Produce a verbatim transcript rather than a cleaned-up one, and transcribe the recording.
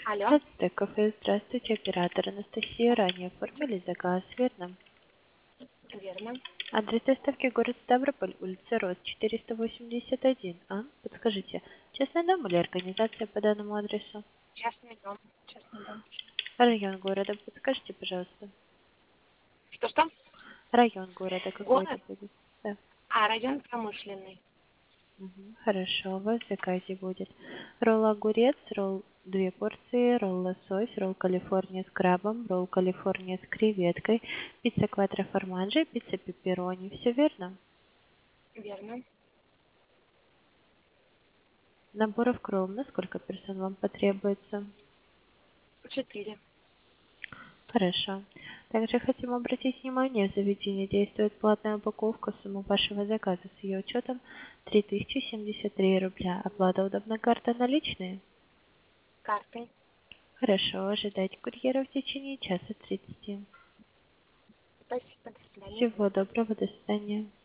Алло. Здравствуйте, кафе. Здравствуйте, оператор Анастасия. Ранее оформили заказ, верно? Верно. Адрес доставки город Ставрополь, улица Роз, четыреста восемьдесят один. А? Подскажите, частный дом или организация по данному адресу? Частный дом. Частный дом. Район города, подскажите, пожалуйста. Что-что? Район города какой это Город? будет? Да. А, район промышленный. Мгм. Хорошо, у вас в заказе будет ролл огурец, ролл две порции, ролл лосось, ролл Калифорния с крабом, ролл Калифорния с креветкой, пицца кватро формаджи, пицца пепперони. Все верно? Верно. Наборов кролл на сколько персон вам потребуется? Четыре. Хорошо. Также хотим обратить внимание, в заведении действует платная упаковка. Сумма вашего заказа с ее учетом три тысячи семьдесят три рубля. Оплата удобна, карта наличные? Картой. Хорошо, ожидайте курьера в течение часа тридцати. Спасибо. До свидания. Всего доброго, до свидания.